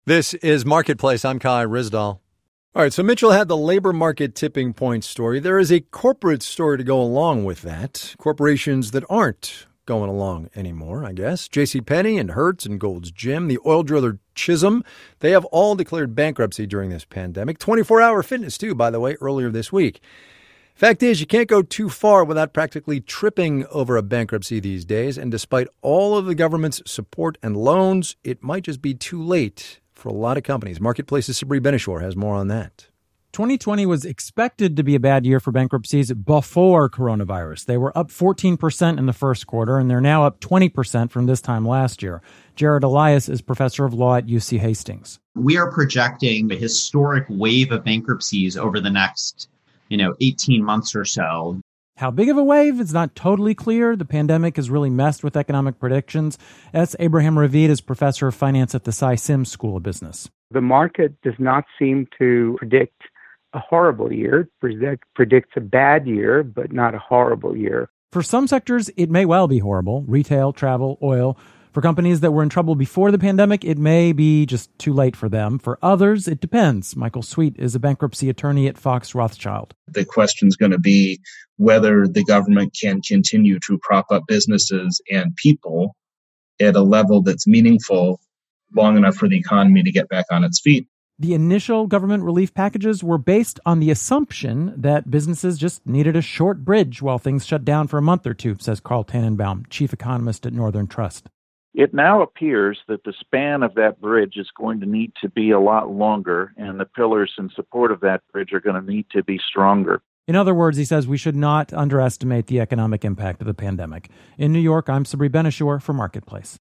This is Marketplace. I'm Kai Ryssdal. All right, so Mitchell had the labor market tipping point story. There is a corporate story to go along with that. Corporations that aren't going along anymore, I guess. JCPenney and Hertz and Gold's Gym, the oil driller Chisholm, they have all declared bankruptcy during this pandemic. 24-Hour Fitness, too, by the way, earlier this week. Fact is, you can't go too far without practically tripping over a bankruptcy these days. And despite all of the government's support and loans, it might just be too late for a lot of companies. Marketplace's Sabri Benishore has more on that. 2020 was expected to be a bad year for bankruptcies before coronavirus. They were up 14% in the first quarter, and they're now up 20% from this time last year. Jared Elias is professor of law at UC Hastings. We are projecting a historic wave of bankruptcies over the next 18 months or so. How big of a wave is not totally clear. The pandemic has really messed with economic predictions. That's Abraham Ravid is professor of finance at the Cy Sims School of Business. The market does not seem to predict a horrible year. It predicts a bad year, but not a horrible year. For some sectors, it may well be horrible. Retail, travel, oil. For companies that were in trouble before the pandemic, it may be just too late for them. For others, it depends. Michael Sweet is a bankruptcy attorney at Fox Rothschild. The question is going to be whether the government can continue to prop up businesses and people at a level that's meaningful long enough for the economy to get back on its feet. The initial government relief packages were based on the assumption that businesses just needed a short bridge while things shut down for a month or two, says Carl Tannenbaum, chief economist at Northern Trust. It now appears that the span of that bridge is going to need to be a lot longer, and the pillars in support of that bridge are going to need to be stronger. In other words, he says we should not underestimate the economic impact of the pandemic. In New York, I'm Sabri Benishore for Marketplace.